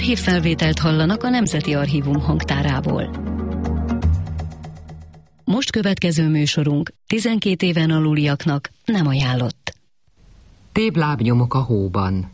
Archívfelvételt hallanak a Nemzeti Archívum hangtárából. Most következő műsorunk 12 éven aluliaknak nem ajánlott. Téblábnyomok a hóban.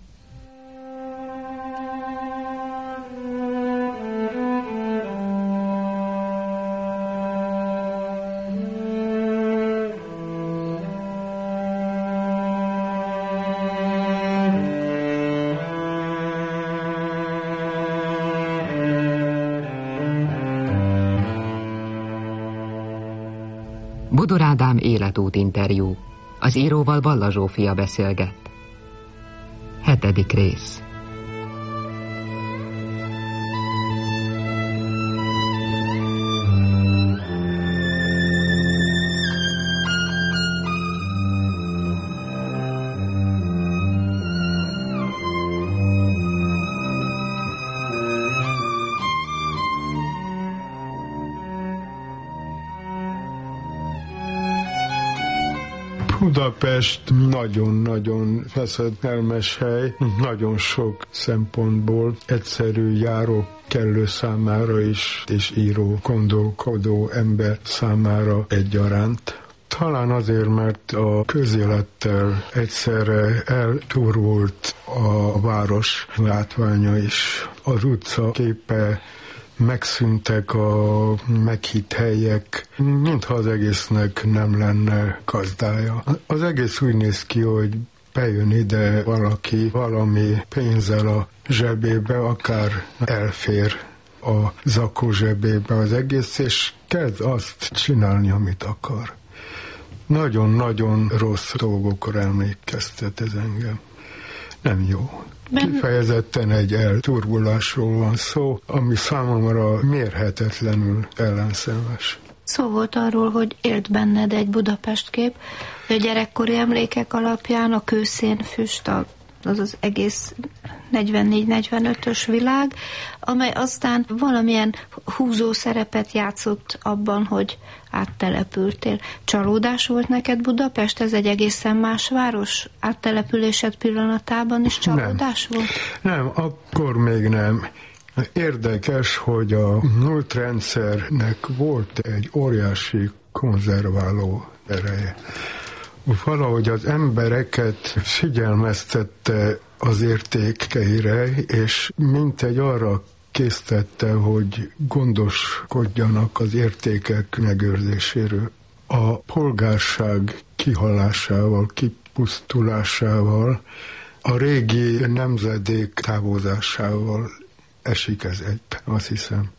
Bodor Ádám életút interjú. Az íróval Balla Zsófia beszélget. 7. rész. Budapest nagyon-nagyon veszedelmes hely, nagyon sok szempontból egyszerű járó kellő számára is, és író, gondolkodó ember számára egyaránt. Talán azért, mert a közélettel egyszerre elturvult a város látványa is. Az utca képe, megszűntek a meghitt helyek, mintha az egésznek nem lenne gazdája. Az egész úgy néz ki, hogy bejön ide valaki valami pénzzel a zsebébe, akár elfér a zakó zsebébe az egész, és kezd azt csinálni, amit akar. Nagyon-nagyon rossz dolgokra emlékeztet ez engem. Nem jó. Kifejezetten egy elturbulásról van szó, ami számomra mérhetetlenül ellenszenves. Szó volt arról, hogy élt benned egy Budapest kép, a gyerekkori emlékek alapján a kőszénfüst, az az egész 44-45-ös világ, amely aztán valamilyen húzó szerepet játszott abban, hogy áttelepültél. Csalódás volt neked Budapest? Ez egy egészen más város? Áttelepülésed pillanatában is csalódás volt? Nem, akkor még nem. Érdekes, hogy a múltrendszernek volt egy óriási konzerváló ereje. Valahogy az embereket figyelmeztette az értékeire, és mintegy arra késztette, hogy gondoskodjanak az értékek megőrzéséről. A polgárság kihalásával, kipusztulásával, a régi nemzedék távozásával esik ez egybe, azt hiszem.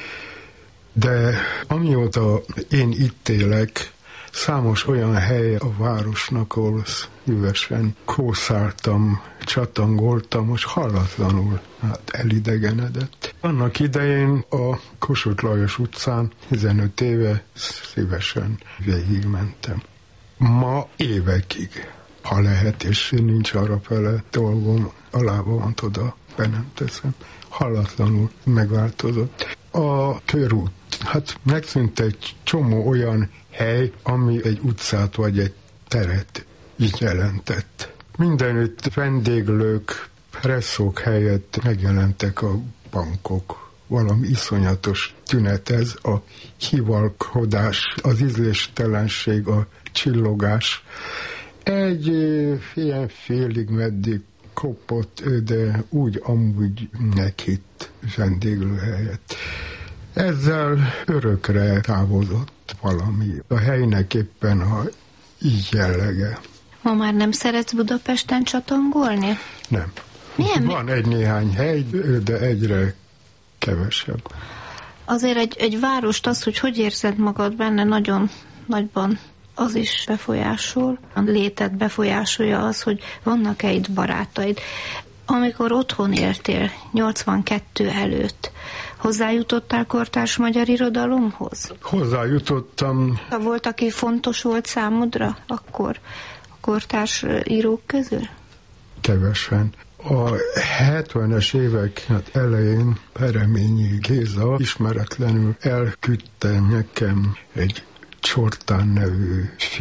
De amióta én itt élek, számos olyan hely a városnak, ahol szívesen kószáltam, csatangoltam, most hallatlanul elidegenedett. Annak idején a Kossuth Lajos utcán 15 éve szívesen végigmentem. Ma évekig, ha lehet, és nincs arra fele dolgom, alába van oda, be nem teszem. Hallatlanul megváltozott. A körút, megszűnt egy csomó olyan hely, ami egy utcát vagy egy teret így jelentett. Mindenütt vendéglők, presszók helyett megjelentek a bankok. Valami iszonyatos tünet ez, a hivalkodás, az ízléstelenség, a csillogás. Egy ilyen félig meddig kopott, de úgy amúgy meghitt vendéglőhelyet. Ezzel örökre távozott valami. A helynek éppen a így jellege. Ma már nem szeretsz Budapesten csatangolni? Nem. Milyen? Van egy-néhány hely, de egyre kevesebb. Azért egy várost az, hogy érzed magad benne, nagyon nagyban az is befolyásol. A létet befolyásolja az, hogy vannak-e itt barátaid. Amikor otthon éltél, 82 előtt, hozzájutottál kortárs magyar irodalomhoz? Hozzájutottam. Volt, aki fontos volt számodra akkor a kortárs írók közül? Kevesen. A 70-es évek elején Pereményi Géza ismeretlenül elküldte nekem egy Csortán nevű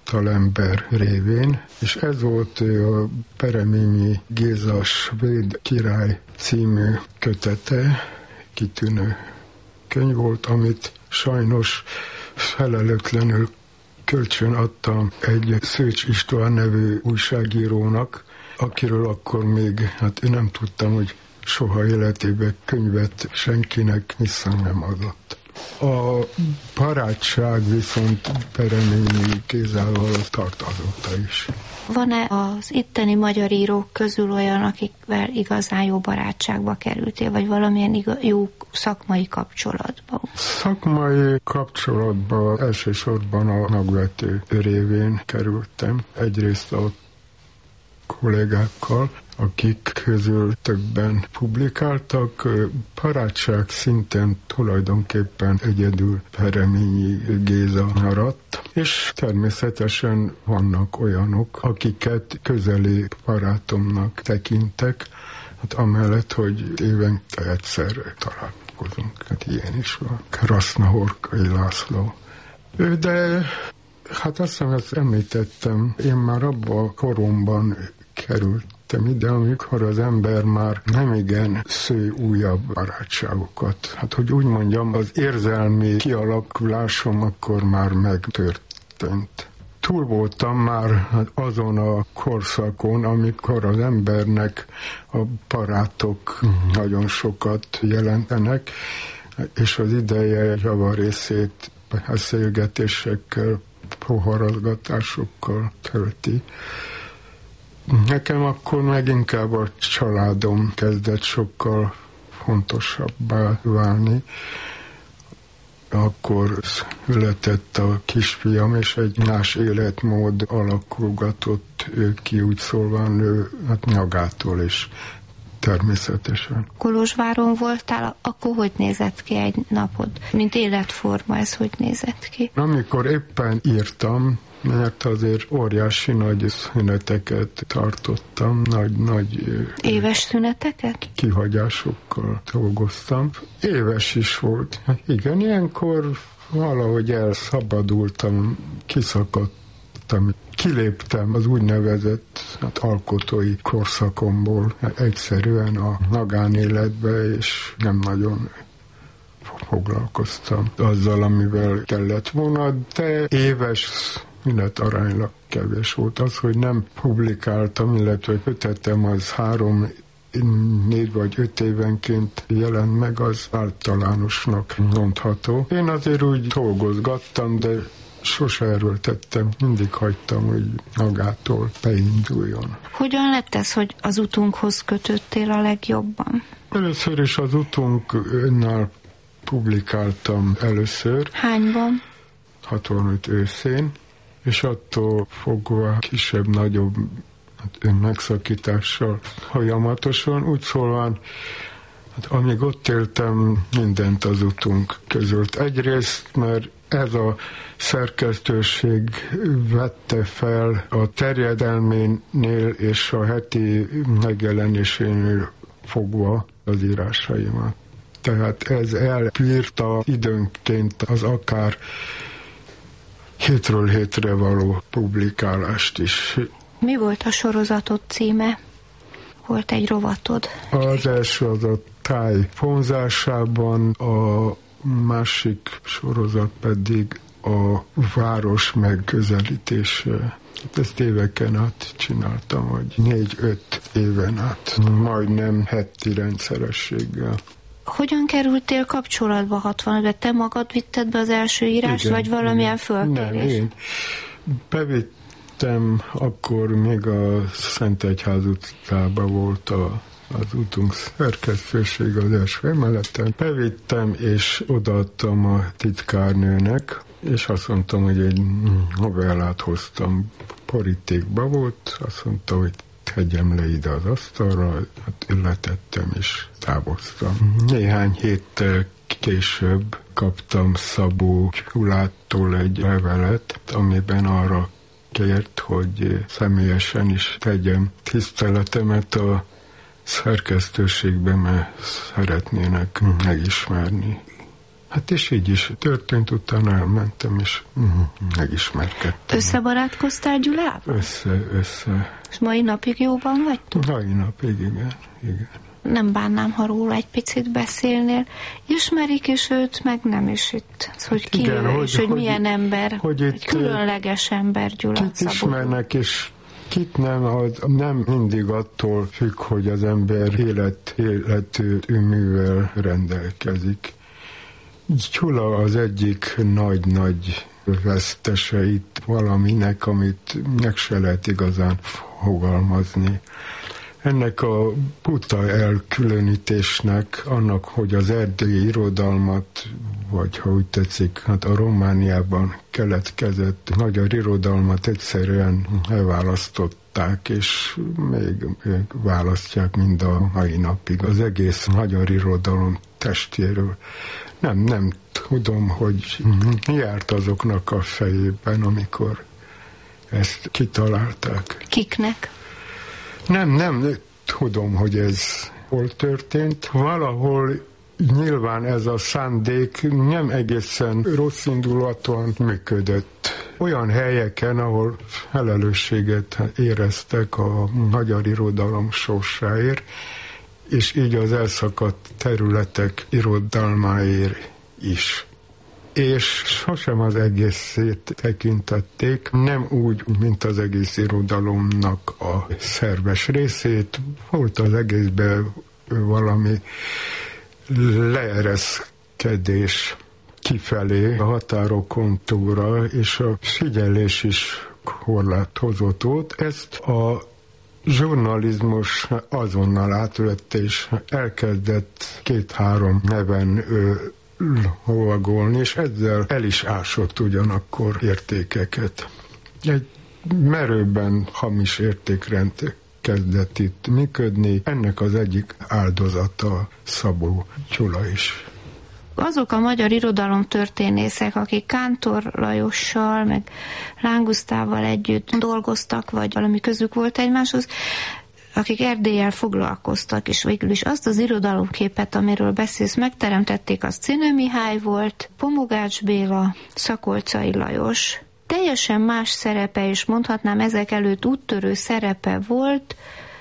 fiatalember révén, és ez volt a Pereményi Géza Svéd király című kötete, kitűnő könyv volt, amit sajnos felelőtlenül kölcsön adtam egy Szőcs István nevű újságírónak, akiről akkor még, én nem tudtam, hogy soha életében könyvet senkinek vissza nem adott. A barátság viszont Pereményi Gézával tart azóta is. Van-e az itteni magyar írók közül olyan, akikvel igazán jó barátságba kerültél, vagy valamilyen jó szakmai kapcsolatban? Szakmai kapcsolatban elsősorban a Nagvető révén kerültem. Egyrészt a kollégákkal, akik közül többen publikáltak, barátság szinten tulajdonképpen egyedül Pereményi Géza maradt, és természetesen vannak olyanok, akiket közeli barátomnak tekintek, amellett, hogy évente egyszer találkozunk. Ilyen is van. Krasznahorkai László. De azt hiszem, ezt említettem, én már abban a koromban kerültem ide, amikor az ember már nem igen sző újabb barátságokat. Hogy úgy mondjam, az érzelmi kialakulásom akkor már megtörtént. Túl voltam már azon a korszakon, amikor az embernek a barátok nagyon sokat jelentenek, és az ideje javarészét beszélgetésekkel, poharazgatásokkal tölti. Nekem akkor meg inkább a családom kezdett sokkal fontosabbá válni. Akkor született a kisfiam, és egy más életmód alakulgatott ki, úgy szólván ő nyagától is természetesen. Kolozsváron voltál, akkor hogy nézett ki egy napod? Mint életforma, ez hogy nézett ki? Amikor éppen írtam, mert azért óriási nagy szüneteket tartottam, nagy éves szüneteket? Kihagyásokkal dolgoztam. Éves is volt. Igen, ilyenkor valahogy elszabadultam, kiszakadtam, kiléptem az úgynevezett alkotói korszakomból egyszerűen a magánéletbe, és nem nagyon foglalkoztam azzal, amivel kellett volna, de éves szünet aránylag kevés volt. Az, hogy nem publikáltam, illetve kötetem, az 3, 4 vagy 5 évenként jelent meg, az általánosnak mondható. Én azért úgy dolgozgattam, de sose erőltettem, mindig hagytam, hogy magától beinduljon. Hogyan lett ez, hogy az utunkhoz kötöttél a legjobban? Először is az utunknál publikáltam először. Hányban? 65 őszén, és attól fogva kisebb-nagyobb megszakítással folyamatosan, úgy szólván, amíg ott éltem, mindent az utunk közölt. Egyrészt, mert ez a szerkesztőség vette fel a terjedelménél és a heti megjelenésénél fogva az írásaimat. Tehát ez elbírta időnként az akár hétről hétre való publikálást is. Mi volt a sorozatod címe? Volt egy rovatod? Az első az a táj vonzásában, a másik sorozat pedig a város megközelítése. Ezt éveken át csináltam, vagy 4-5 éven át, majdnem heti rendszerességgel. Hogyan kerültél kapcsolatba 65-ben? Te magad vitted be az első írást, vagy valamilyen fölkérés? Nem, én bevittem, akkor még a Szentegyház utcában volt az utunk szerkesztőség az első emeleten. Bevittem, és odaadtam a titkárnőnek, és azt mondtam, hogy egy novellát hoztam, borítékba volt, azt mondta, hogy tegyem le ide az asztalra, letettem és távoztam. Néhány héttel később kaptam Szabó Gyulától egy levelet, amiben arra kért, hogy személyesen is tegyem tiszteletemet a szerkesztőségben, mert szeretnének megismerni. Hát és így is történt, utána elmentem, és megismerkedtem. Összebarátkoztál Gyulával? Össze. És mai napig jóban vagytok? Mai napig, igen. Nem bánnám, ha róla egy picit beszélnél. Ismerik is őt, meg nem is itt. Hogy ki igen, ő, és hogy milyen ember, egy különleges ember Gyula Szabó. Kit ismernek, és kit nem, nem mindig attól függ, hogy az ember életű művel rendelkezik. Gyula az egyik nagy vesztese itt valaminek, amit meg se lehet igazán fogalmazni. Ennek a buta elkülönítésnek, annak, hogy az erdélyi irodalmat, vagy ha úgy tetszik, hát a Romániában keletkezett magyar irodalmat egyszerűen elválasztották, és még választják mind a mai napig az egész magyar irodalom testjéről. Nem tudom, hogy mi járt azoknak a fejében, amikor ezt kitalálták. Kiknek? Nem tudom, hogy ez hol történt. Valahol nyilván ez a szándék nem egészen rosszindulatúan működött. Olyan helyeken, ahol felelősséget éreztek a magyar irodalom sorsáért, és így az elszakadt területek irodalmáért is. És sosem az egészét tekintették, nem úgy, mint az egész irodalomnak a szerves részét. Volt az egészben valami leereszkedés kifelé, a határokon túlra, és a figyelés is korlátozott volt. Ezt a zsurnalizmus azonnal átvette, és elkezdett 2-3 neven lovagolni, és ezzel el is ásott ugyanakkor értékeket. Egy merőben hamis értékrend kezdett itt működni, ennek az egyik áldozata Szabó Gyula is. Azok a magyar irodalomtörténészek, akik Kántor Lajossal, meg Láng Gusztávval együtt dolgoztak, vagy valami közük volt egymáshoz, akik Erdéllyel foglalkoztak, és végül is azt az irodalomképet, amiről beszélsz, megteremtették, az Czine Mihály volt, Pomogács Béla, Szakolczai Lajos. Teljesen más szerepe, és mondhatnám ezek előtt úttörő szerepe volt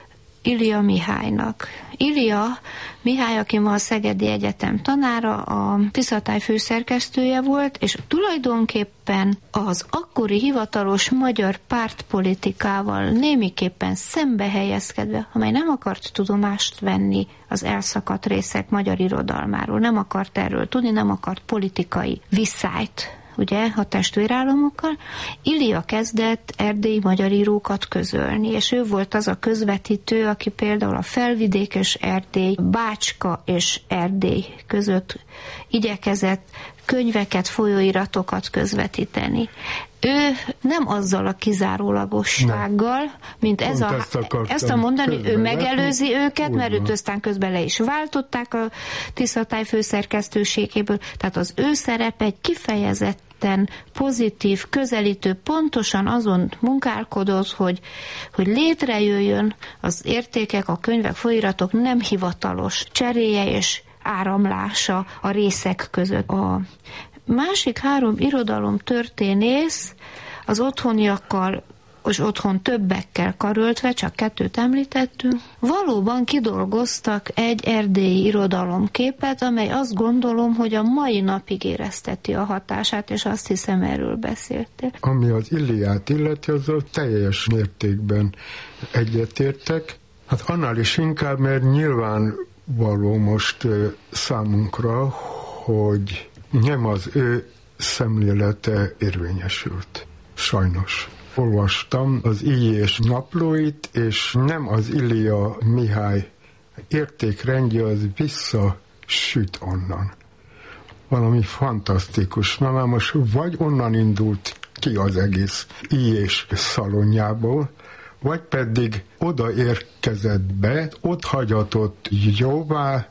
Ilia Mihálynak. Ilia Mihály, aki ma a Szegedi Egyetem tanára, a Tiszatáj főszerkesztője volt, és tulajdonképpen az akkori hivatalos magyar pártpolitikával némiképpen szembe helyezkedve, amely nem akart tudomást venni az elszakadt részek magyar irodalmáról, nem akart erről tudni, nem akart politikai viszályt, ugye, a testvérállamokkal, Ilia kezdett erdélyi magyar írókat közölni, és ő volt az a közvetítő, aki például a Felvidék és Erdély, Bácska és Erdély között igyekezett könyveket, folyóiratokat közvetíteni. Ő nem azzal a kizárólagossággal, mint ezt a mondani, ő megelőzi őket, mert őt aztán közben le is váltották a Tiszatáj főszerkesztőségéből, tehát az ő szerepe egy kifejezetten pozitív, közelítő, pontosan azon munkálkodott, hogy létrejöjjön az értékek, a könyvek, folyóiratok nem hivatalos cseréje és áramlása a részek között. A másik 3 irodalomtörténész az otthoniakkal, és otthon többekkel karöltve, csak 2 említettünk, valóban kidolgoztak egy erdélyi irodalomképet, amely azt gondolom, hogy a mai napig érezteti a hatását, és azt hiszem, erről beszéltél. Ami az Iliát illeti, azzal teljes mértékben egyetértek. Hát annál is inkább, mert nyilvánvaló most számunkra, hogy nem az ő szemlélete érvényesült. Sajnos. Olvastam az Ilyés naplóit, és nem az Ilia Mihály értékrendje, az visszasüt onnan. Valami fantasztikus. Na már most vagy onnan indult ki az egész Ilyés szalonjából, vagy pedig oda érkezett be, ott hagyatott jóvá,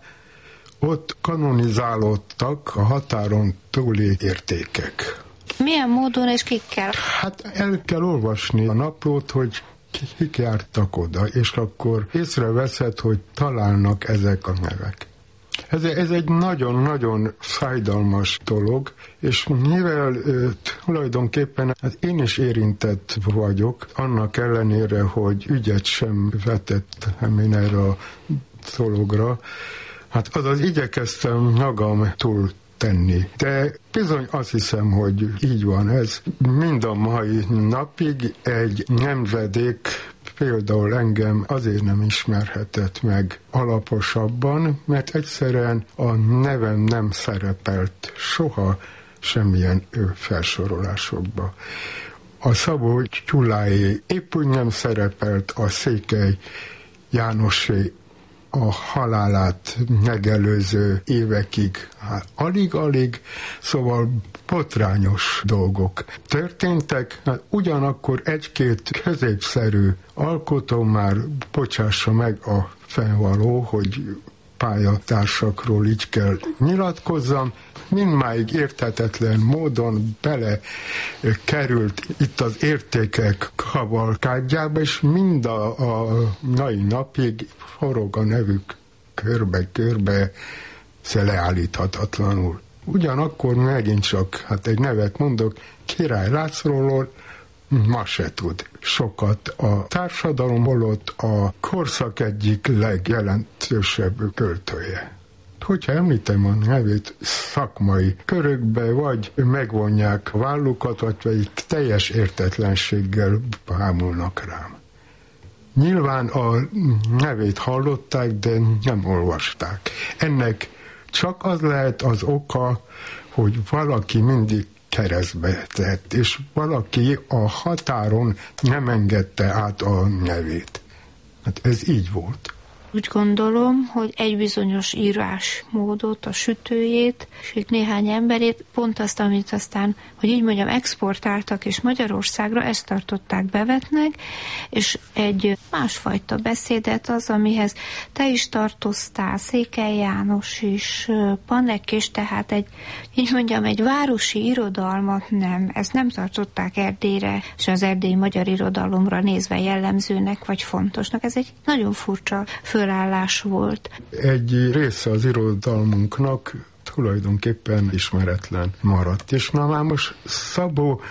ott kanonizálódtak a határon túli értékek. Milyen módon és kikkel? Hát el kell olvasni a naplót, hogy kik jártak oda, és akkor észreveszed, hogy találnak ezek a nevek. Ez egy nagyon-nagyon fájdalmas dolog, és mivel tulajdonképpen én is érintett vagyok, annak ellenére, hogy ügyet sem vetettem én erre a dologra, azaz igyekeztem magam túl tenni. De bizony azt hiszem, hogy így van ez. Mind a mai napig egy nemzedék például engem azért nem ismerhetett meg alaposabban, mert egyszerűen a nevem nem szerepelt soha semmilyen felsorolásokba. A Szabó Gyuláé épp úgy nem szerepelt, a Székely Jánosé a halálát megelőző évekig alig-alig, szóval botrányos dolgok történtek, ugyanakkor egy-két középszerű alkotó már bocsássa meg a fennvaló, hogy pályatársakról így kell nyilatkozzam, mindmáig érthetetlen módon bele került itt az értékek kavalkádjába, és mind a mai napig forog a nevük körbe-körbe, leállíthatatlanul. Ugyanakkor megint csak, egy nevet mondok, Király Lászlóról ma se tud sokat. A társadalom holott a korszak egyik legjelentősebb költője. Hogyha említem a nevét szakmai körökbe, vagy megvonják vállukat, vagy teljes értetlenséggel bámulnak rám. Nyilván a nevét hallották, de nem olvasták. Ennek csak az lehet az oka, hogy valaki mindig keresztbe tett, és valaki a határon nem engedte át a nevét. Ez így volt. Úgy gondolom, hogy egy bizonyos írásmódot, a sütőjét, és néhány emberét, pont azt, amit aztán, hogy így mondjam, exportáltak, és Magyarországra ezt tartották bevetnek, és egy másfajta beszédet az, amihez te is tartoztál, Székely János is, Panek, és tehát egy városi irodalmat ezt nem tartották Erdélyre, és az erdélyi magyar irodalomra nézve jellemzőnek, vagy fontosnak. Ez egy nagyon furcsa fölállás volt. Egy része az irodalmunknak tulajdonképpen ismeretlen maradt. És már most Szabó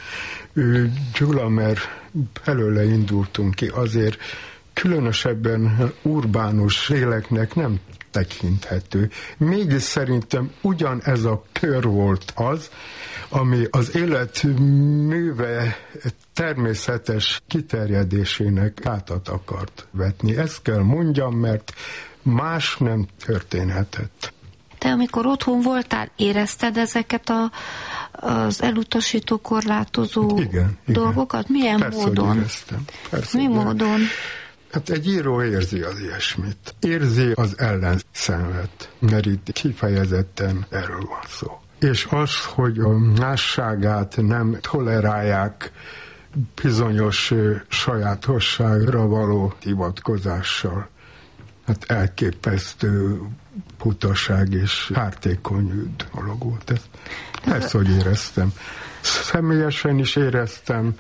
Gyula, mert belőle indultunk ki, azért különösebben urbánus léleknek nem tekinthető. Mégis szerintem ugyanez a kör volt az, ami az életműve természetes kiterjedésének hátat akart vetni. Ezt kell mondjam, mert más nem történhetett. Te amikor otthon voltál, érezted ezeket az elutasító, korlátozó dolgokat? Milyen persze, módon? Éreztem. Persze, mi módon? Egy író érzi az ilyesmit. Érzi az ellenszenvet, mert itt kifejezetten erről van szó. És az, hogy a másságát nem tolerálják bizonyos sajátosságra való hivatkozással. Elképesztő butaság és hártékony dolog volt ez. Persze, hogy éreztem. Személyesen is éreztem,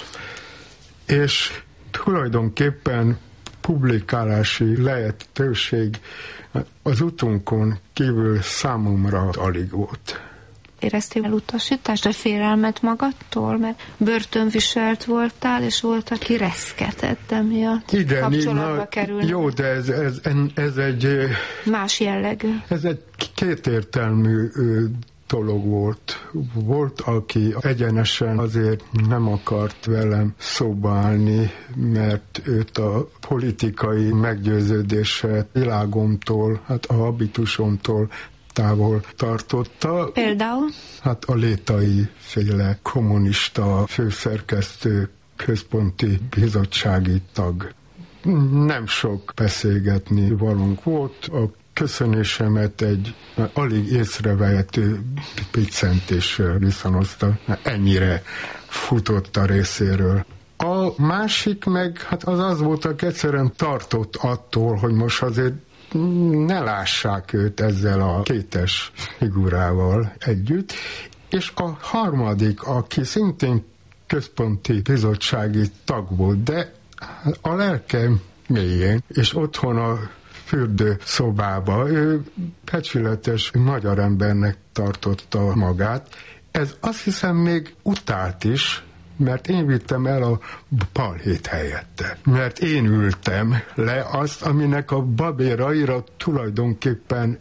és tulajdonképpen publikálási lehetőség az utunkon kívül számomra alig volt. Éreztél elutasítást, a félelmet magadtól? Mert börtönviselt voltál, és volt, aki reszketett emiatt. Igen, kapcsolatba kerülni. Jó, de ez egy... más jellegű. Ez egy kétértelmű dolog volt. Volt, aki egyenesen azért nem akart velem szóba állni, mert őt a politikai meggyőződése világomtól, a habitusomtól távol tartotta. Például? A Létai féle kommunista főszerkesztő, központi bizottsági tag. Nem sok beszélgetni valónk volt. A köszönésemet egy alig észrevehető piccentéssel viszonozta. Ennyire futott a részéről. A másik meg, az volt, hogy egyszerűen tartott attól, hogy most azért ne lássák őt ezzel a kétes figurával együtt. És a harmadik, aki szintén központi bizottsági tag volt, de a lelke mélyén, és otthon a fürdő szobába. Ő becsületes magyar embernek tartotta magát. Ez azt hiszem még utált is, mert én vittem el a balhét helyette. Mert én ültem le azt, aminek a babéraira tulajdonképpen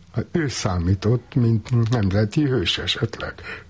ő számított, mint nemzeti hős esetleg.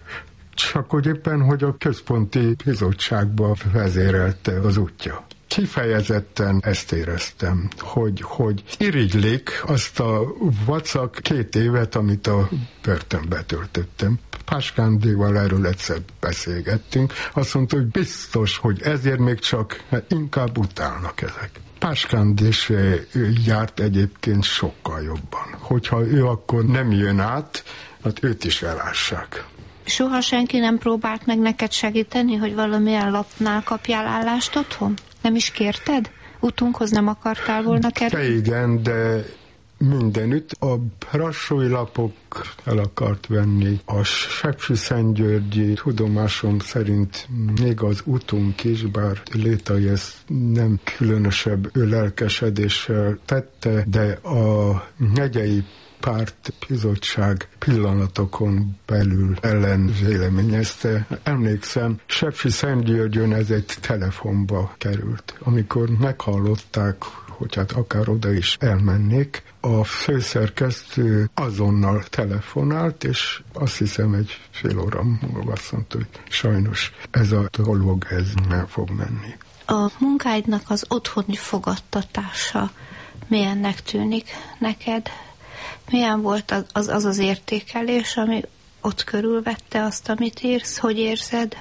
Csak hogy éppen, hogy a központi bizottságba vezérelte az útja. Kifejezetten ezt éreztem, hogy irigylik azt a vacak 2 évet, amit a börtönbe töltöttem. Páskándival erről egyszer beszélgettünk, azt mondta, hogy biztos, hogy ezért még csak inkább utálnak ezek. Páskánd is járt egyébként sokkal jobban. Hogyha ő akkor nem jön át, hát őt is elássák. Soha senki nem próbált meg neked segíteni, hogy valamilyen lapnál kapjál állást otthon? Nem is kérted? Utunkhoz nem akartál volna kerülni? De igen, de mindenütt a brassói lapok el akart venni. A Sepsiszentgyörgyi tudomásom szerint még az utunk is, bár Létai ezt nem különösebb lelkesedéssel tette, de a megyei pártbizottság pillanatokon belül ellenvéleményezte. Emlékszem, Sepsiszentgyörgyön ez egy telefonba került. Amikor meghallották, hogy hát akár oda is elmennék, a főszerkesztő azonnal telefonált, és azt hiszem egy fél óra múlva azt mondta, hogy sajnos ez a dolog, ez nem fog menni. A munkáidnak az otthoni fogadtatása milyennek tűnik neked? Milyen volt az értékelés, ami ott körülvette azt, amit írsz? Hogy érzed?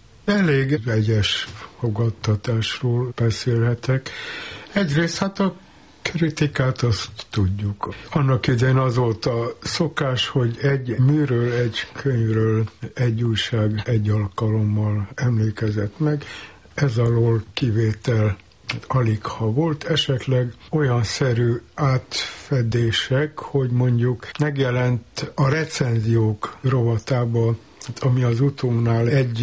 Elég vegyes fogadtatásról beszélhetek. Egyrészt hát a kritikát azt tudjuk. Annak idején az volt a szokás, hogy egy műről, egy könyvről egy újság egy alkalommal emlékezett meg. Ez alól kivétel alig ha volt, esetleg olyan szerű átfedések, hogy mondjuk megjelent a recenziók rovatában, ami az utónál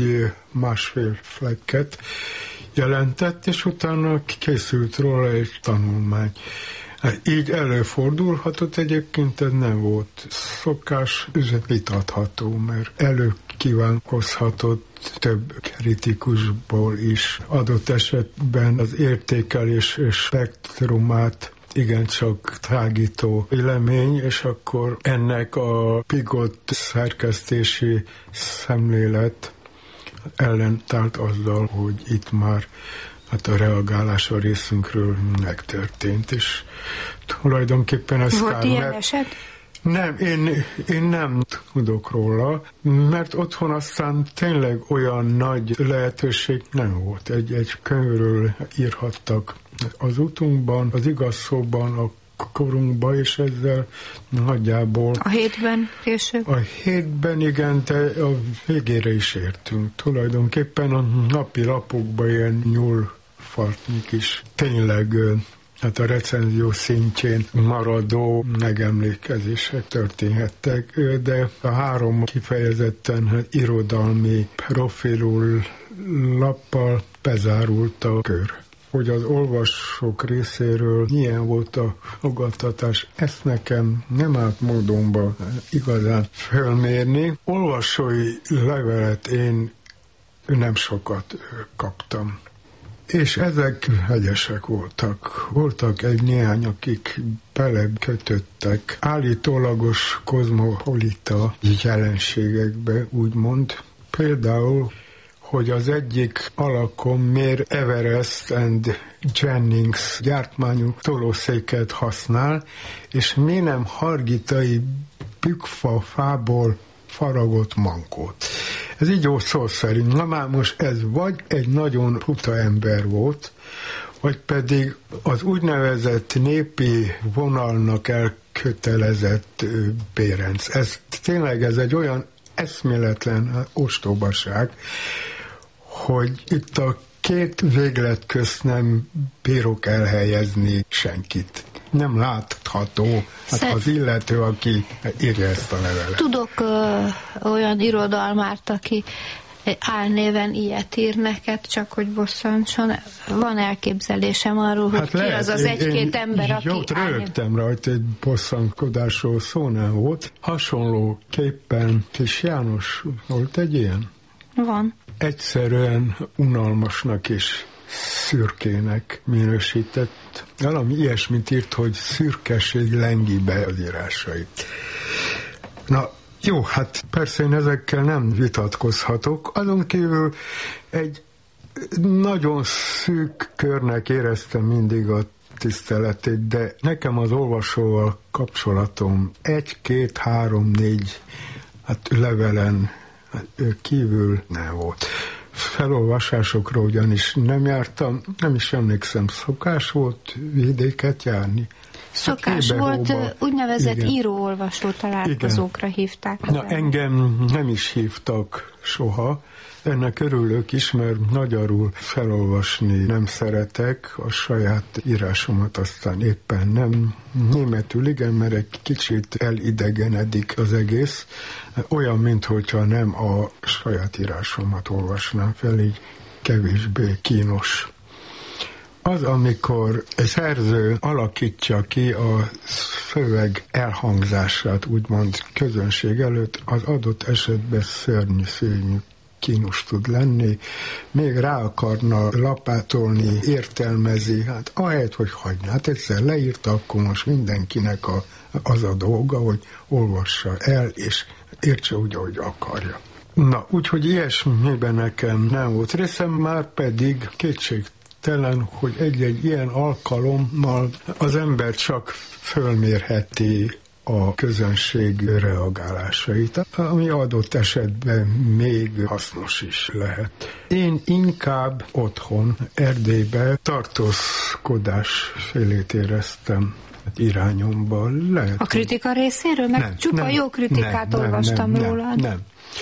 1-1,5 flekket jelentett, és utána készült róla egy tanulmány. Így előfordulhatott, egyébként ez nem volt szokás, vitatható, mert előkívánkozhatott több kritikusból is adott esetben az értékelés spektrumát igencsak tágító vélemény, és akkor ennek a bigott szerkesztési szemlélet ellentált azzal, hogy itt már hát a reagálás a részünkről megtörtént, és tulajdonképpen ez volt ilyen eset? Nem, én nem tudok róla, mert otthon aztán tényleg olyan nagy lehetőség nem volt. Egy könyvről írhattak az utunkban, az igaz szóban, a korunkban, és ezzel nagyjából... A 7-ben később? A 7-ben igen, de a végére is értünk. Tulajdonképpen a napi lapokban ilyen nyúlfartnyik is tényleg... Hát a recenzió szintjén maradó megemlékezések történhettek, de a 3 kifejezetten irodalmi profilú lappal bezárult a kör. Hogy az olvasók részéről milyen volt a fogadtatás, ezt nekem nem állt módonba igazán felmérni. Olvasói levelet én nem sokat kaptam. És ezek hegyesek voltak. Voltak egy-néhány, akik belekötöttek állítólagos kozmopolita jelenségekbe, úgymond. Például, hogy az egyik alakon miért Everest and Jennings gyártmányú tolószéket használ, és mi nem hargitai bükfa fából faragott mankót. Ez így jó szó szerint. Na már most ez vagy egy nagyon puta ember volt, vagy pedig az úgynevezett népi vonalnak elkötelezett Bérenc. Ez tényleg ez egy olyan eszméletlen ostobaság, hogy itt a 2 véglet közt nem bírok elhelyezni senkit. Nem látható az illető, aki írja ezt a levelet. Tudok olyan irodalmárt, aki egy álnéven ilyet ír neked, csak hogy bosszantson. Van elképzelésem arról, hogy ki lehet, az egy-két ember, aki jót rögtem rajta, egy bosszankodásról szó nem volt. Hasonlóképpen Kis János volt egy ilyen? Van. Egyszerűen unalmasnak és szürkének minősített. Valami ilyesmit írt, hogy szürkeség lengi be az írásait. Na, jó, hát persze én ezekkel nem vitatkozhatok. Azon kívül egy nagyon szűk körnek éreztem mindig a tiszteletét, de nekem az olvasóval kapcsolatom 1, 2, 3, 4 levelen kívül nem volt. Felolvasásokra ugyanis nem jártam, nem is emlékszem, szokás volt vidéket járni. Szokás volt, úgynevezett író-olvasó találkozókra hívták. Na, engem nem is hívtak soha. Ennek örülök is, mert magyarul felolvasni nem szeretek, a saját írásomat aztán éppen nem. Németül igen, mert egy kicsit elidegenedik az egész. Olyan, minthogyha nem a saját írásomat olvasnám fel, így kevésbé kínos. Az, amikor egy szerző alakítja ki a szöveg elhangzását, úgymond közönség előtt, az adott esetben szörnyű, kínos tud lenni, még rá akarna lapátolni, értelmezi, hát ahelyett, hogy hagyná, hát egyszer leírta, akkor most mindenkinek az a dolga, hogy olvassa el, és értse úgy, ahogy akarja. Na, úgyhogy ilyesmiben nekem nem volt részem, már pedig kétségtelen, hogy egy-egy ilyen alkalommal az ember csak fölmérheti a közönség reagálásait, ami adott esetben még hasznos is lehet. Én inkább otthon, Erdélybe tartózkodás félét éreztem irányomban. Lehet, a kritika részéről? Meg nem, csupa jó kritikát olvastam rólad. Nem.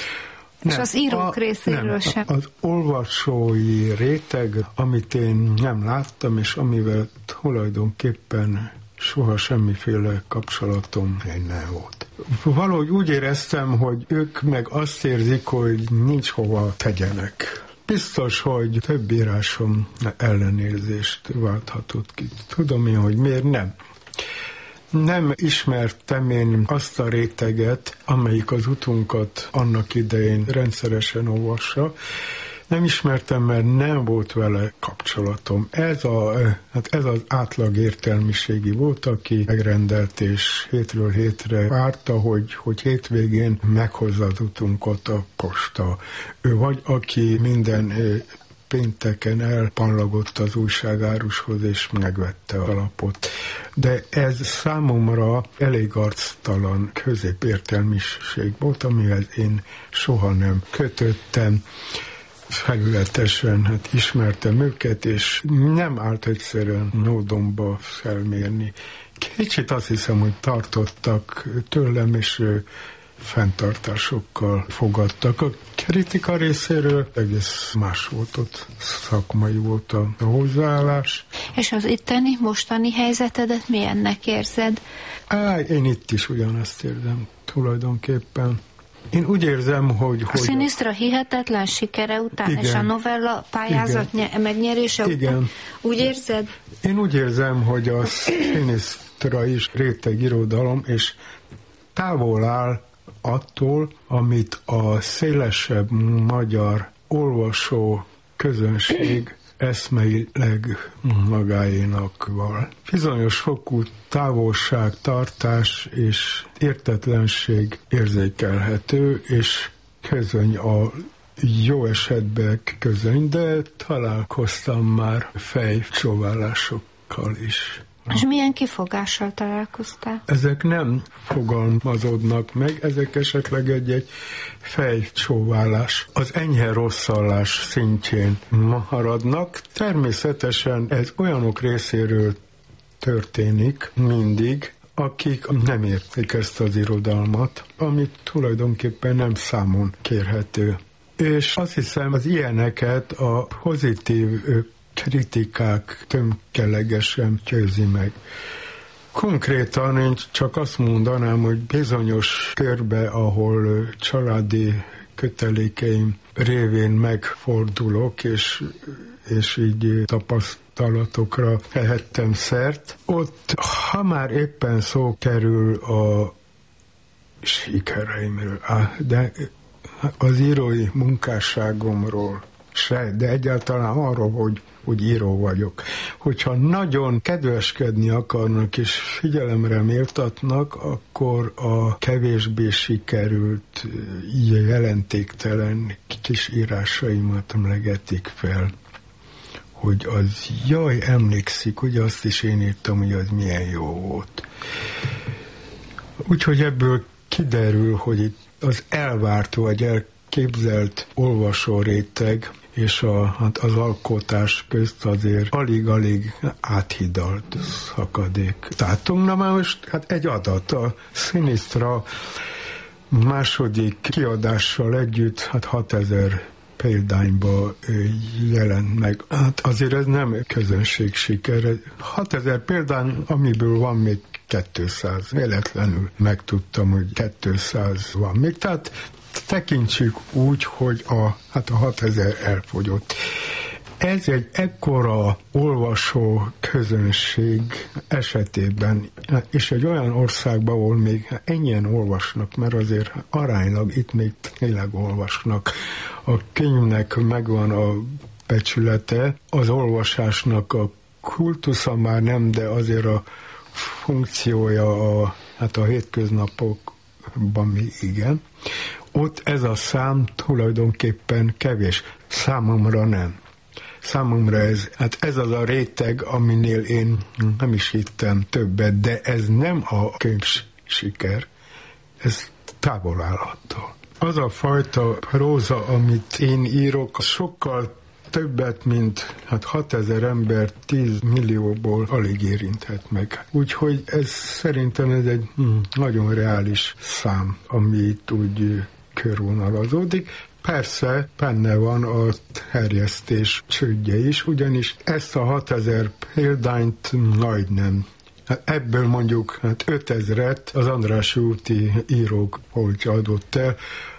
És az írók részéről sem. Az olvasói réteg, amit én nem láttam, és amivel tulajdonképpen soha semmiféle kapcsolatom nem volt. Valahogy úgy éreztem, hogy ők meg azt érzik, hogy nincs hova tegyenek. Biztos, hogy több írásom ellenérzést válthatott ki. Tudom én, hogy miért nem. Nem ismertem én azt a réteget, amelyik az utunkat annak idején rendszeresen olvassa. Nem ismertem, mert nem volt vele kapcsolatom. Ez az átlag értelmiségi volt, aki megrendelt és hétről hétre várta, hogy hétvégén meghozza az utunkat a posta. Ő vagy, aki minden pénteken elpanlagott az újságárushoz, és megvette a lapot. De ez számomra elég arctalan középértelmiség volt, amivel én soha nem kötöttem. Felületesen ismertem őket, és nem állt egyszerűen módonba felmérni. Kicsit azt hiszem, hogy tartottak tőlem, és fenntartásokkal fogadtak. A kritika részéről egész más volt, ott szakmai volt a hozzáállás. És az itteni, mostani helyzetedet milyennek érzed? Én itt is ugyanazt érzem tulajdonképpen. Én úgy érzem, hogy a Szinisztra hihetetlen sikere után, igen, és a novella pályázat megnyerése után, úgy érzed? Én úgy érzem, hogy a Szinisztra is réteg irodalom, és távol áll attól, amit a szélesebb magyar olvasó közönség eszmeileg magáénak val. Bizonyos fokú távolságtartás és értetlenség érzékelhető, és közöny a jó esetben közöny, de találkoztam már fejcsóválásokkal is. És milyen kifogással találkoztál? Ezek nem fogalmazódnak meg, ezek esetleg egy fejcsóválás. Az enyhe rosszallás szintjén maradnak. Természetesen ez olyanok részéről történik mindig, akik nem értik ezt az irodalmat, amit tulajdonképpen nem számon kérhető. És azt hiszem, az ilyeneket a pozitív kritikák tömkelegesen győzi meg. Konkrétan én csak azt mondanám, hogy bizonyos körbe, ahol családi kötelékeim révén megfordulok, és így tapasztalatokra tehettem szert. Ott, ha már éppen szó kerül a sikereimről, de az írói munkásságomról se, de egyáltalán arról, hogy író vagyok. Hogyha nagyon kedveskedni akarnak és figyelemre méltatnak, akkor a kevésbé sikerült, jelentéktelen kis írásaimat emlegetik fel, hogy az, jaj, emlékszik, ugye azt is én írtam, hogy az milyen jó volt. Úgyhogy ebből kiderül, hogy itt az elvárt vagy elképzelt olvasóréteg és az alkotás közt azért alig-alig áthidalt szakadék. Tátunk, na már most egy adat, a Sinistra második kiadással együtt 6000 példányba jelent meg. Azért ez nem közönség siker. 6000 példány, amiből van még 200. Véletlenül megtudtam, hogy 200 van még. Tehát tekintsük úgy, hogy a 6000 elfogyott. Ez egy ekkora olvasó közönség esetében, és egy olyan országban, ahol még ennyien olvasnak, mert azért aránylag itt még tényleg olvasnak. A könyvnek megvan a becsülete, az olvasásnak a kultusza már nem, de azért a funkciója a hétköznapokban még igen. Ott ez a szám tulajdonképpen kevés. Számomra nem. Számomra ez az a réteg, aminél én nem is hittem többet, de ez nem a könyv siker, ez távol áll attól. Az a fajta próza, amit én írok, sokkal többet, mint 6000 ember 10 millióból alig érinthet meg. Úgyhogy szerintem ez egy nagyon reális szám, ami itt úgy körvonalazódik. Persze benne van a terjesztés csődje is, ugyanis ezt a 6000 példányt majdnem. Ebből mondjuk 5000-et az Andrássy úti írók polcja adott el.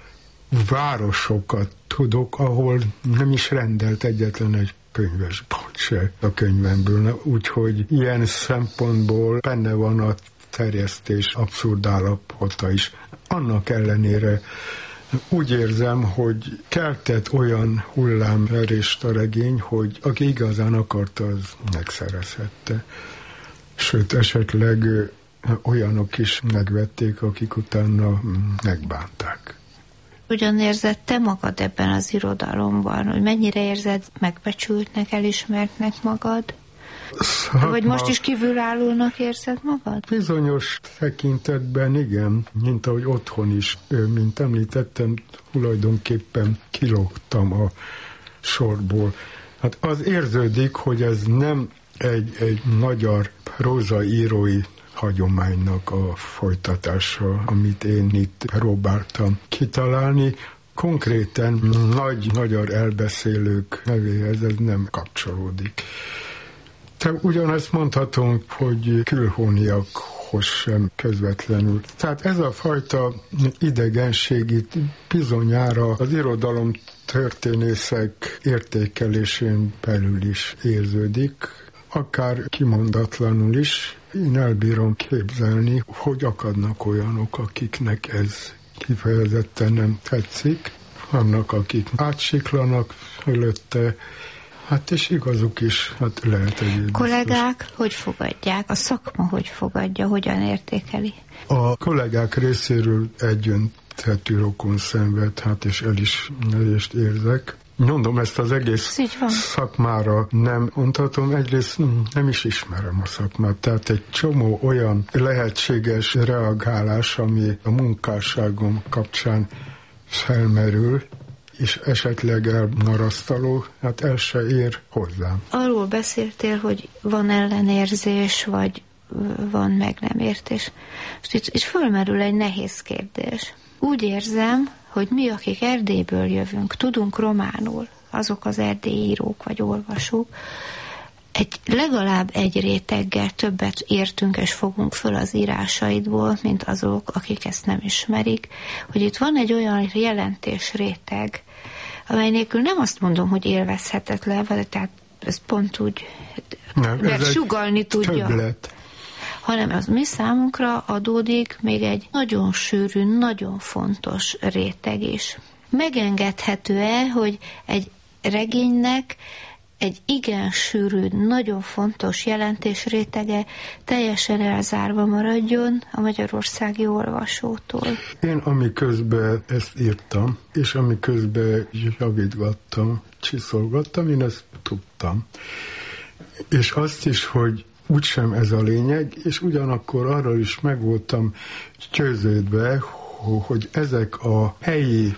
Városokat tudok, ahol nem is rendelt egyetlen egy könyvesbolt se a könyvemből. Úgyhogy ilyen szempontból benne van a terjesztés abszurd állapota is. Annak ellenére úgy érzem, hogy keltett olyan hullámverést a regény, hogy aki igazán akarta, az megszerezhette. Sőt, esetleg olyanok is megvették, akik utána megbánták. Hogyan érzed te magad ebben az irodalomban? Hogy mennyire érzed megbecsültnek, elismertnek magad? Vagy most is kívülállónak érzed magad? Bizonyos tekintetben igen, mint ahogy otthon is, mint említettem, tulajdonképpen kilógtam a sorból. Az érződik, hogy ez nem egy magyar prózaírói hagyománynak a folytatása, amit én itt próbáltam kitalálni. Konkrétan nagy magyar elbeszélők nevéhez ez nem kapcsolódik. De ugyanezt mondhatunk, hogy külhóniakhoz sem közvetlenül. Tehát ez a fajta idegenség itt bizonyára az irodalom történészek értékelésén belül is érződik, akár kimondatlanul is. Én elbírom képzelni, hogy akadnak olyanok, akiknek ez kifejezetten nem tetszik. Vannak, akik átsiklanak fölötte, és igazuk is, lehet egy. Kollégák hogy fogadják? A szakma hogy fogadja? Hogyan értékeli? A kollégák részéről egyöntetű rokon szenved, és elismerést érzek. Mondom, ezt az egész szakmára nem mondhatom, egyrészt nem is ismerem a szakmát, tehát egy csomó olyan lehetséges reagálás, ami a munkásságom kapcsán felmerül, és esetleg elmarasztaló, el se ér hozzám. Arról beszéltél, hogy van ellenérzés, vagy van meg nem értés. És itt fölmerül egy nehéz kérdés. Úgy érzem, hogy mi, akik Erdélyből jövünk, tudunk románul, azok az erdélyi írók vagy olvasók, legalább egy réteggel többet értünk és fogunk föl az írásaidból, mint azok, akik ezt nem ismerik, hogy itt van egy olyan jelentés réteg, amely nélkül nem azt mondom, hogy élvezhetetlen, tehát ez pont úgy sugallni tudja. Többlet. Hanem az mi számunkra adódik még egy nagyon sűrű, nagyon fontos réteg is. Megengedhető-e, hogy egy regénynek egy igen sűrű, nagyon fontos jelentés rétege teljesen elzárva maradjon a magyarországi olvasótól? Én amiközben ezt írtam, és amiközben javítgattam, csiszolgattam, én ezt tudtam. És azt is, hogy úgysem ez a lényeg, és ugyanakkor arról is meg voltam győződve, hogy ezek a helyi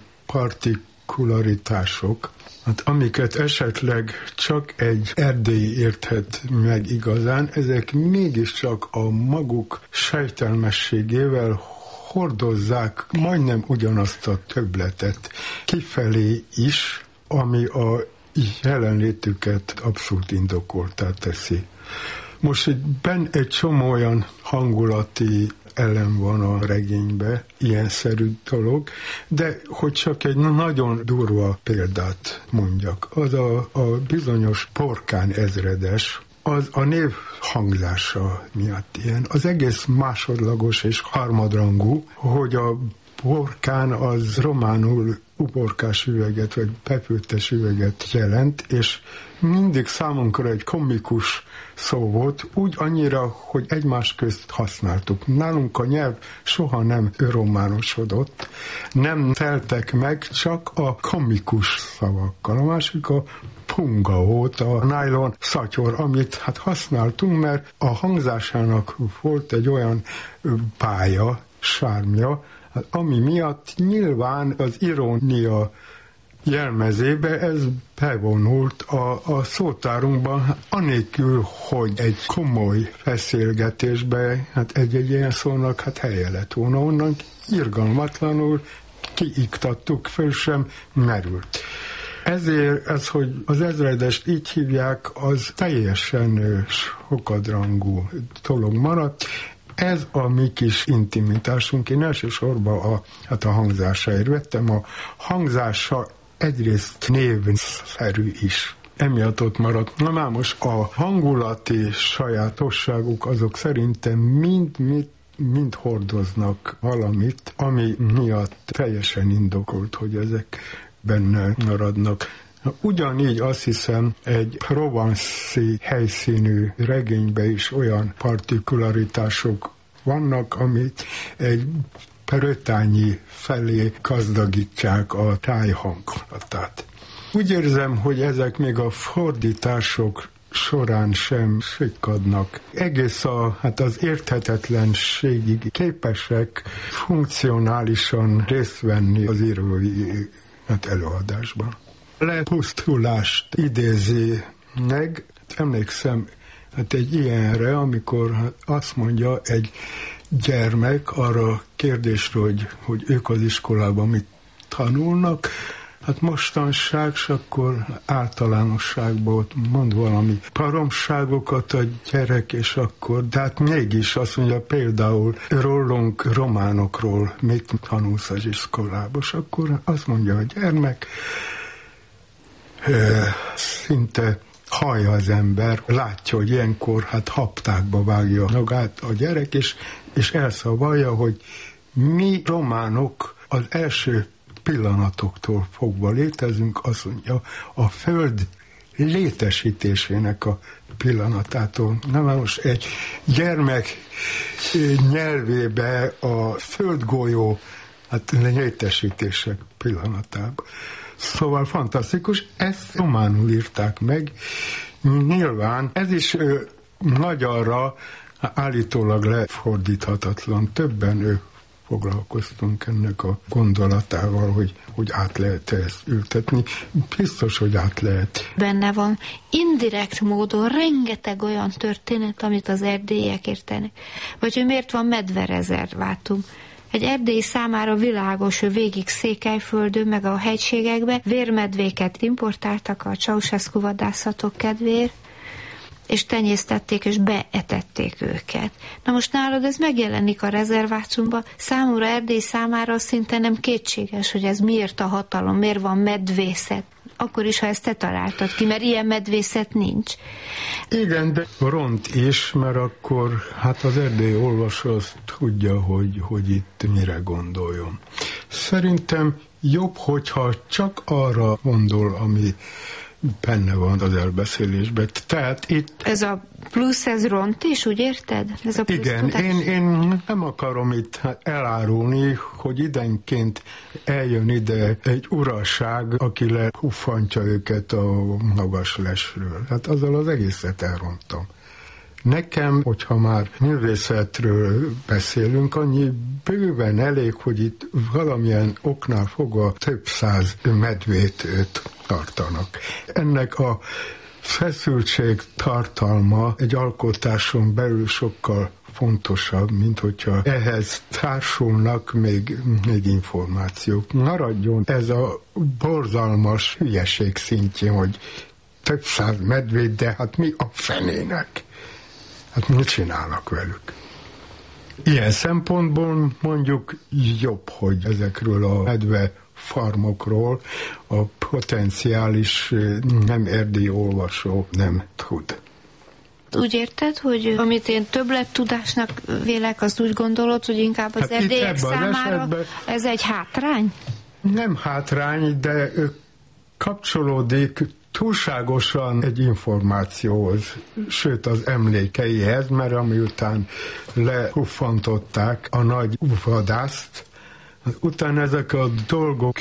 partikularitások, hát amiket esetleg csak egy erdélyi érthet meg igazán, ezek mégiscsak a maguk sejtelmességével hordozzák majdnem ugyanazt a többletet kifelé is, ami a jelenlétüket abszolút indokoltá teszi. Most egy csomó olyan hangulati elem van a regényben, ilyenszerű dolog, de hogy csak egy nagyon durva példát mondjak, az a bizonyos Porkán ezredes, az a név hangzása miatt ilyen. Az egész másodlagos és harmadrangú, hogy a Porkán az románul uborkás üveget, vagy pepültes üveget jelent, és mindig számunkra egy komikus szó volt, úgy annyira, hogy egymás közt használtuk. Nálunk a nyelv soha nem románosodott, nem teltek meg csak a komikus szavakkal. A másik a punga volt, a nylon szatyor, amit hát használtunk, mert a hangzásának volt egy olyan pálya, sármja, ami miatt nyilván az irónia jelmezébe ez bevonult a szótárunkban, anélkül, hogy egy komoly beszélgetésbe, hát egy ilyen szónak hát helye lett volna, onnan irgalmatlanul kiiktattuk, föl sem merült. Ezért ez, hogy az ezredest így hívják, az teljesen sokadrangú dolog maradt. Ez a mi kis intimitásunk. Én elsősorban a hangzásáért vettem. A hangzása egyrészt névszerű is. Emiatt ott maradt. Na már most a hangulati sajátosságuk azok szerintem mind hordoznak valamit, ami miatt teljesen indokolt, hogy ezek benne maradnak. Ugyanígy azt hiszem, egy Provence-i helyszínű regényben is olyan partikularitások vannak, amit egy brötányi felé gazdagítják a tájhangulatát. Úgy érzem, hogy ezek még a fordítások során sem sikkadnak. Egész az érthetetlenségig képesek funkcionálisan részt venni az írói előadásban. Lepusztulást idézi meg. Emlékszem egy ilyenre, amikor azt mondja egy gyermek arra a kérdésre, hogy ők az iskolában mit tanulnak, hát mostanság, és akkor általánosságból mond valami paromságokat a gyerek, és akkor, de hát mégis azt mondja például rólunk románokról mit tanulsz az iskolában, és akkor azt mondja a gyermek, szinte hallja az ember, látja, hogy ilyenkor hát haptákba vágja magát a gyerek, és elszavalja, hogy mi románok az első pillanatoktól fogva létezünk, azt mondja, a föld létesítésének a pillanatától. Na most egy gyermek nyelvébe a földgolyó létesítések pillanatában. Szóval fantasztikus, ezt románul írták meg. Nyilván ez is magyarra állítólag lefordíthatatlan. Többen foglalkoztunk ennek a gondolatával, hogy át lehet ezt ültetni. Biztos, hogy át lehet. Benne van indirekt módon rengeteg olyan történet, amit az erdélyiek értenek. Vagy hogy miért van medverezervátum. Egy erdélyi számára világos, hogy végig Székelyföldön, meg a hegységekbe vérmedvéket importáltak a Ceausescu vadászatok kedvéért. és tenyésztették, és beetették őket. Na most nálad ez megjelenik a rezervátumban, számomra Erdély számára szinte nem kétséges, hogy ez miért a hatalom, miért van medvészet. Akkor is, ha ezt te találtad ki, mert ilyen medvészet nincs. Igen, de ront is, mert akkor hát az erdélyi olvasó azt tudja, hogy itt mire gondoljon. Szerintem jobb, hogyha csak arra gondol, ami benne van az elbeszélésben. Tehát itt... Ez a plusz, ez ront is, úgy érted? Ez a plusz igen, én nem akarom itt elárulni, hogy idenként eljön ide egy uraság, aki lehuffantja őket a magas lesről. Hát azzal az egészet elrontom. Nekem, hogyha már művészetről beszélünk, annyi bőven elég, hogy itt valamilyen oknál fogva több száz medvét tartanak. Ennek a feszültség tartalma egy alkotáson belül sokkal fontosabb, mint hogyha ehhez társulnak még információk. Maradjon ez a borzalmas hülyeség szintjén, hogy több száz medvét, de hát mi a fenének? Hát mit csinálnak velük? Ilyen szempontból mondjuk jobb, hogy ezekről a medve farmokról a potenciális nem erdélyi olvasó nem tud. Úgy érted, hogy amit én többlettudásnak vélek, azt úgy gondolod, hogy inkább az erdélyek számára ez egy hátrány? Nem hátrány, de kapcsolódik túlságosan egy információhoz, sőt az emlékeihez, mert amiután lehuffantották a nagy vadászt, utána ezek a dolgok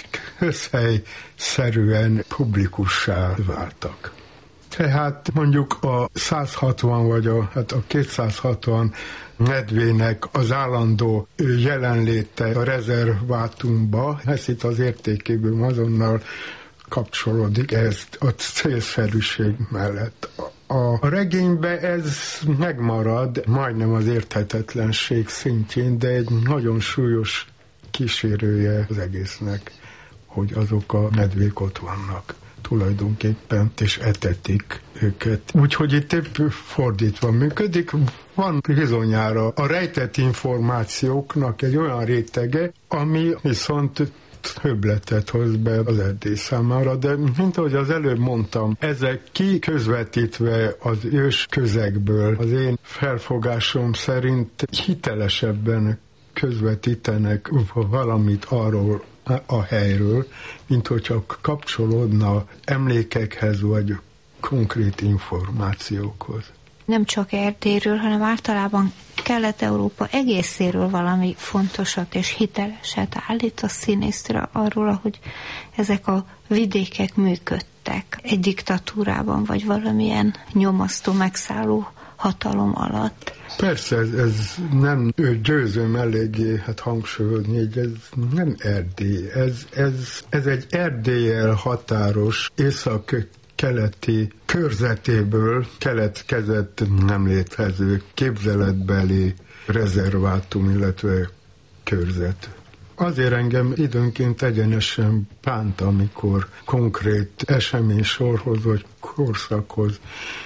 közhelyszerűen publikussá váltak. Tehát mondjuk a 160 vagy a 260 medvének az állandó jelenléte a rezervátumba, ez itt az értékéből azonnal kapcsolódik ez a célszerűség mellett. A regényben ez megmarad, majdnem az érthetetlenség szintjén, de egy nagyon súlyos kísérője az egésznek, hogy azok a medvék ott vannak tulajdonképpen, és etetik őket. Úgyhogy itt épp fordítva működik. Van bizonyára a rejtett információknak egy olyan rétege, ami viszont többletet hoz be az Erdély számára, de mint ahogy az előbb mondtam, ezek kiközvetítve az ős közegből az én felfogásom szerint hitelesebben közvetítenek valamit arról a helyről, mint hogyha kapcsolódna emlékekhez vagy konkrét információkhoz. Nem csak Erdélyről, hanem általában Kelet-Európa egészéről valami fontosat és hiteleset állít a színészre arról, ahogy ezek a vidékek működtek egy diktatúrában, vagy valamilyen nyomasztó, megszálló hatalom alatt. Persze, ez nem győzöm eléggé hangsúlyozni, hogy ez nem Erdély. Ez egy Erdéllyel határos észak-keleti körzetéből keletkezett nem létező képzeletbeli rezervátum, illetve körzet. Azért engem időnként egyenesen bánt, amikor konkrét eseménysorhoz vagy korszakhoz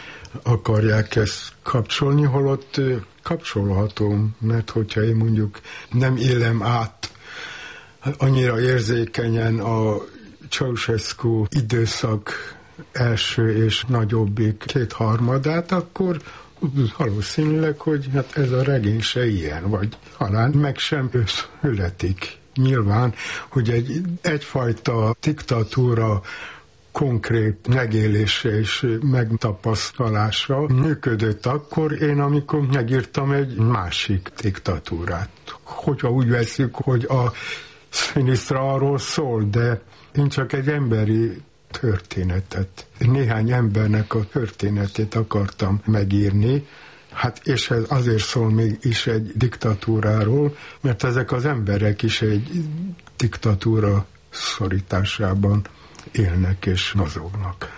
akarják ezt kapcsolni, holott kapcsolható, mert hogyha én mondjuk nem élem át annyira érzékenyen a Ceausescu időszak első és nagyobbik kétharmadát, akkor valószínűleg, hogy hát ez a regény se ilyen, vagy talán meg sem születik. Nyilván, hogy egyfajta diktatúra konkrét megélése és megtapasztalása működött akkor, én amikor megírtam egy másik diktatúrát. Hogyha úgy veszik, hogy a színisztra arról szól, de én csak egy emberi történetet, néhány embernek a történetét akartam megírni, hát és ez azért szól még is egy diktatúráról, mert ezek az emberek is egy diktatúra szorításában élnek és mozognak.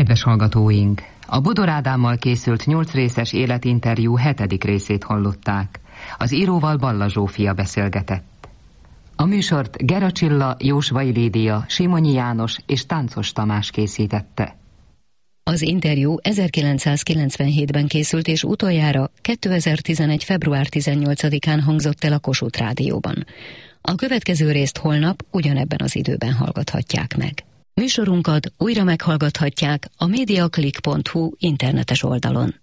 Kedves hallgatóink! A Bodor Ádámmal készült 8 részes életinterjú 7. részét hallották. Az íróval Balla Zsófia beszélgetett. A műsort Gera Csilla, Jósvai Lídia, Simonyi János és Táncos Tamás készítette. Az interjú 1997-ben készült, és utoljára 2011. február 18-án hangzott el a Kossuth Rádióban. A következő részt holnap ugyanebben az időben hallgathatják meg. Műsorunkat újra meghallgathatják a mediaclick.hu internetes oldalon.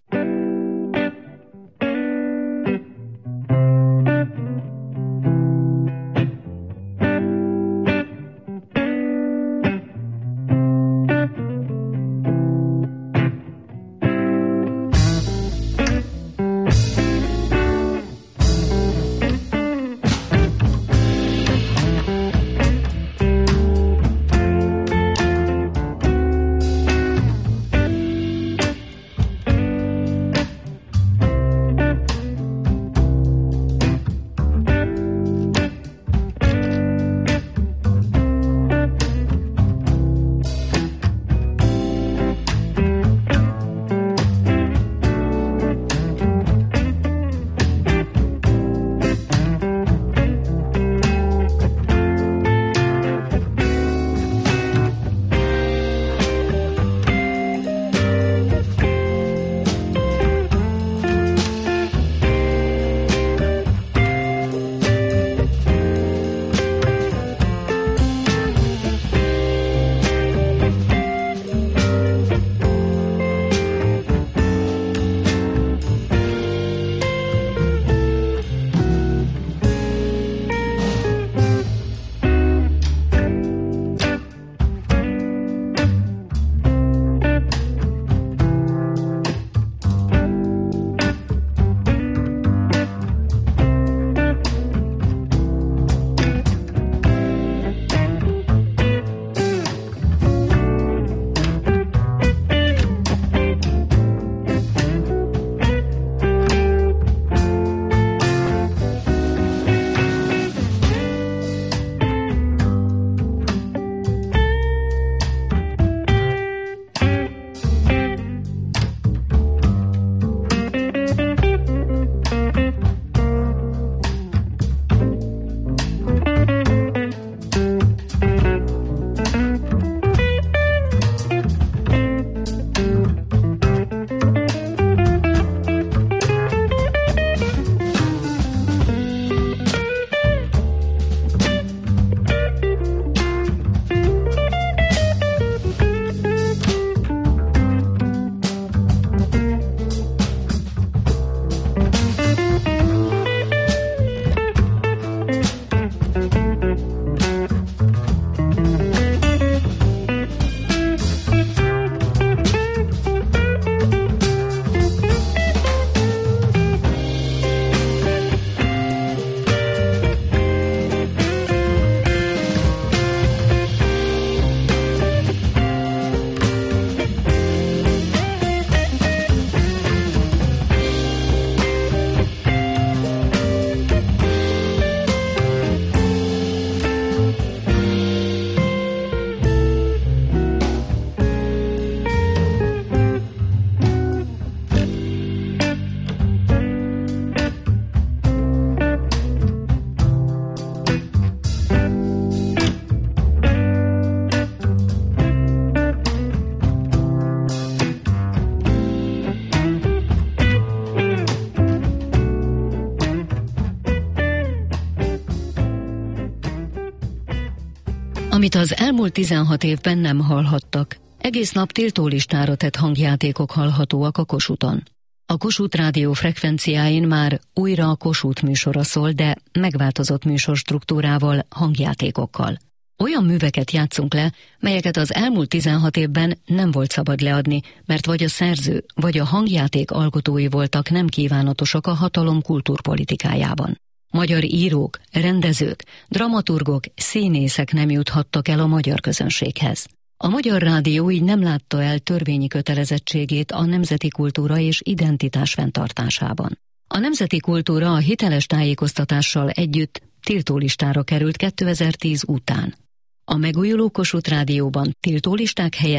Amit az elmúlt 16 évben nem hallhattak. Egész nap tiltólistára tett hangjátékok hallhatóak a Kossuthon. A Kossuth Rádió frekvenciáin már újra a Kossuth műsora szól, de megváltozott műsorstruktúrával, hangjátékokkal. Olyan műveket játszunk le, melyeket az elmúlt 16 évben nem volt szabad leadni, mert vagy a szerző, vagy a hangjáték alkotói voltak nem kívánatosak a hatalom kultúrpolitikájában. Magyar írók, rendezők, dramaturgok, színészek nem juthattak el a magyar közönséghez. A Magyar Rádió így nem látta el törvényi kötelezettségét a nemzeti kultúra és identitás fenntartásában. A nemzeti kultúra a hiteles tájékoztatással együtt tiltólistára került 2010 után. A megújuló Kossuth Rádióban tiltólisták helyett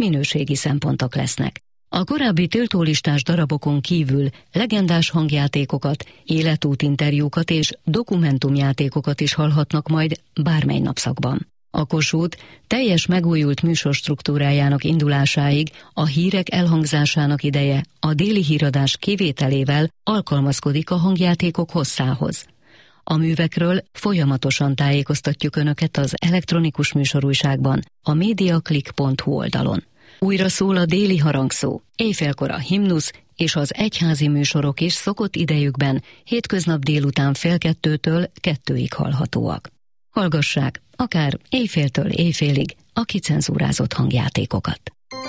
minőségi szempontok lesznek. A korábbi tiltólistás darabokon kívül legendás hangjátékokat, életútinterjúkat és dokumentumjátékokat is hallhatnak majd bármely napszakban. A Kossuth teljes megújult műsorstruktúrájának indulásáig a hírek elhangzásának ideje a déli híradás kivételével alkalmazkodik a hangjátékok hosszához. A művekről folyamatosan tájékoztatjuk Önöket az elektronikus műsorújságban, a mediaclick.hu oldalon. Újra szól a déli harangszó, éjfélkor a himnusz és az egyházi műsorok is szokott idejükben hétköznap délután 1:30-től 2-ig hallhatóak. Hallgassák akár éjféltől éjfélig a kicenzúrázott hangjátékokat.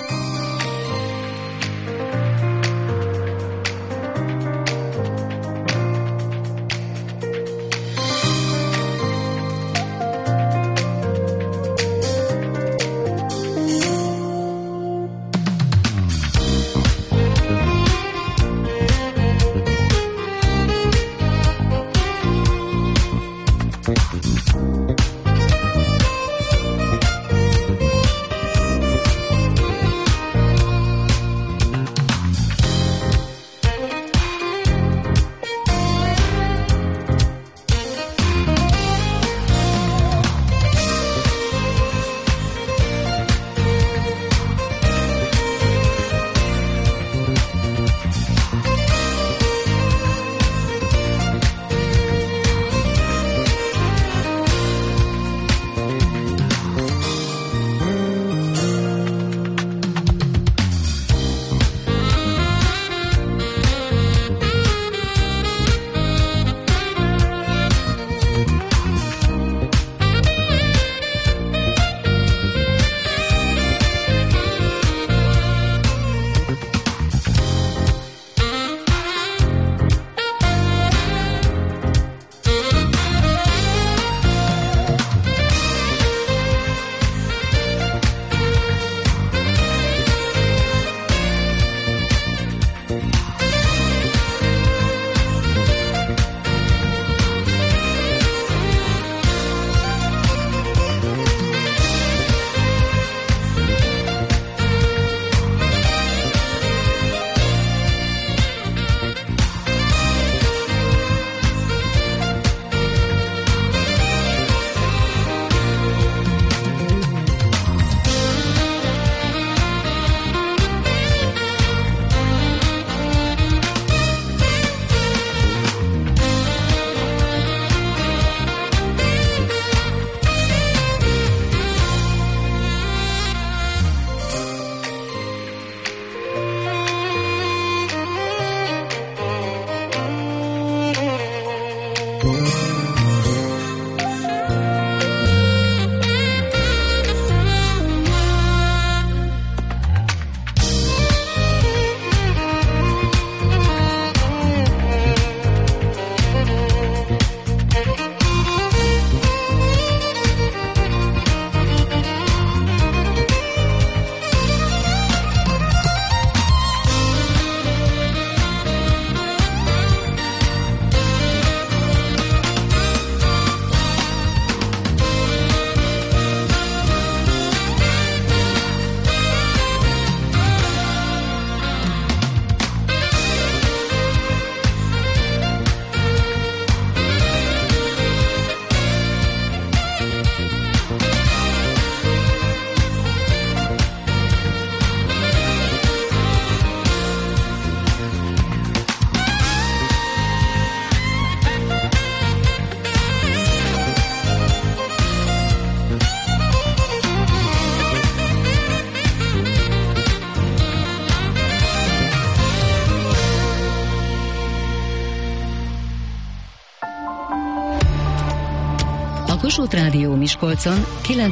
Kossuth Rádió Miskolcon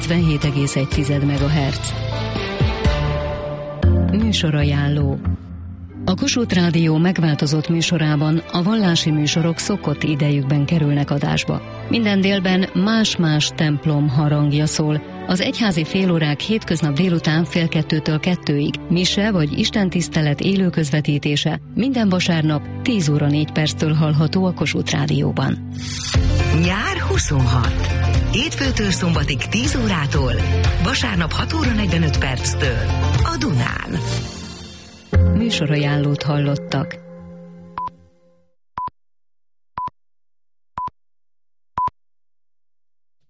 97,1 MHz. Műsorajánló. A Kossuth Rádió megváltozott műsorában a vallási műsorok szokott idejükben kerülnek adásba. Minden délben más-más templom harangja szól. Az egyházi félórák hétköznap délután 1:30-től 2-ig, mise vagy istentisztelet élő közvetítése minden vasárnap 10:04 hallható a Kossuth Rádióban. Nyár 26. Hétfőtől szombatig 10 órától, vasárnap 6 óra 45 perctől a Dunán. Műsorajánlót hallottak.